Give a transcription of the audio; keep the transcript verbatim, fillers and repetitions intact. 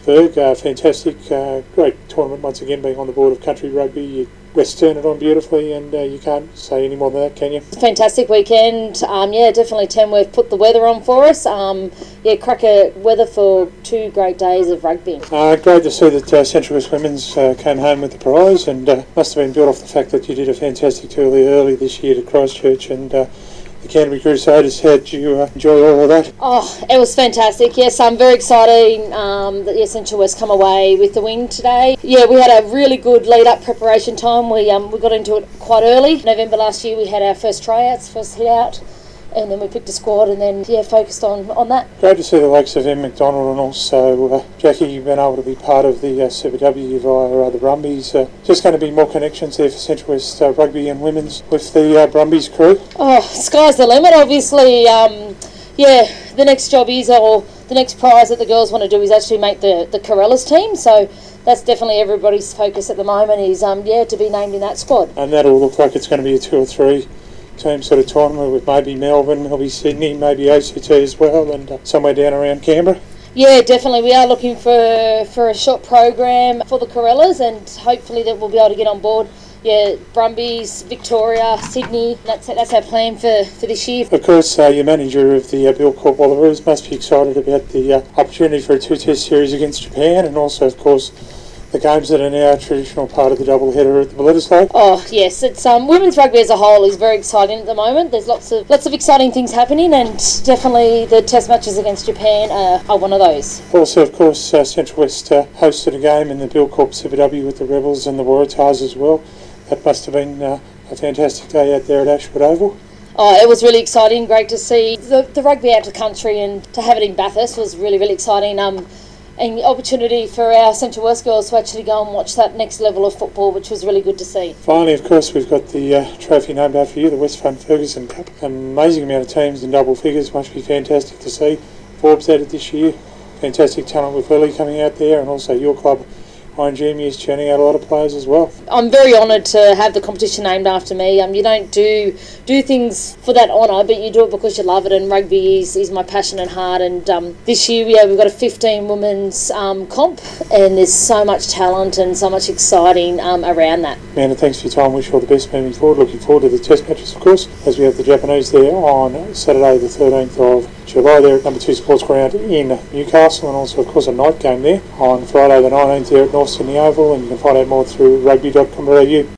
Berg, uh, fantastic, uh, great tournament once again, being on the board of Country Rugby. You West turned it on beautifully, and uh, you can't say any more than that, can you? Fantastic weekend. Um, yeah, definitely Tamworth put the weather on for us. Um, yeah, cracker weather for two great days of rugby. Uh, great to see that uh, Central West Women's uh, came home with the prize, and uh, must have been built off the fact that you did a fantastic tour early this year to Christchurch, and uh, the Canterbury Crusaders. How did you uh, enjoy all of that? Oh, it was fantastic. Yes, I'm very excited um, that yes, Central West come away with the win today. Yeah, we had a really good lead-up preparation time. We um, we got into it quite early. November last year we had our first tryouts, first hit out, and then we picked a squad and then yeah focused on, on that. Great to see the likes of Em McDonald and also uh, Jackie. You've been able to be part of the uh, C B W via uh, the Brumbies. Uh, just going to be more connections there for Central West uh, Rugby and Women's with the uh, Brumbies crew. Oh, sky's the limit. Obviously, um, yeah. The next job is, or the next prize that the girls want to do is actually make the the Corellas team. So that's definitely everybody's focus at the moment. Is um yeah to be named in that squad. And that'll look like it's going to be a two or three team sort of tournament with maybe Melbourne, maybe Sydney, maybe A C T as well, and uh, somewhere down around Canberra. Yeah, definitely. We are looking for for a short program for the Corellas, and hopefully that we'll be able to get on board. Yeah, Brumbies, Victoria, Sydney. That's that's our plan for, for this year. Of course, uh, your manager of the uh, Bill Corp Wallaroos must be excited about the uh, opportunity for a two-test series against Japan, and also, of course, the games that are now a traditional part of the doubleheader at the Bledisloe. Oh yes, it's um, women's rugby as a whole is very exciting at the moment. There's lots of lots of exciting things happening, and definitely the test matches against Japan are, are one of those. Also, of course, uh, Central West uh, hosted a game in the Bill Corp C B W with the Rebels and the Waratahs as well. That must have been uh, a fantastic day out there at Ashwood Oval. Oh, it was really exciting. Great to see the, the rugby out of the country, and to have it in Bathurst was really, really exciting. Um, and opportunity for our Central West girls to actually go and watch that next level of football, which was really good to see. Finally, of course, we've got the uh, trophy named after you, the West Fund Ferguson Cup. Amazing amount of teams in double figures. Must be fantastic to see. Forbes at it this year. Fantastic talent with Lily coming out there, and also your club, I N G M U, is churning out a lot of players as well. I'm very honoured to have the competition named after me. Um, you don't do do things for that honour, but you do it because you love it, and rugby is, is my passion and heart. And um, this year, yeah, we've got a fifteen women's um, comp, and there's so much talent and so much exciting um, around that. Amanda, thanks for your time. Wish you all the best moving forward. Looking forward to the test matches, of course, as we have the Japanese there on Saturday the thirteenth of July there at Number two Sports Ground in Newcastle, and also, of course, a night game there on Friday the nineteenth there at North Sydney Oval, and you can find out more through rugby dot com dot a u.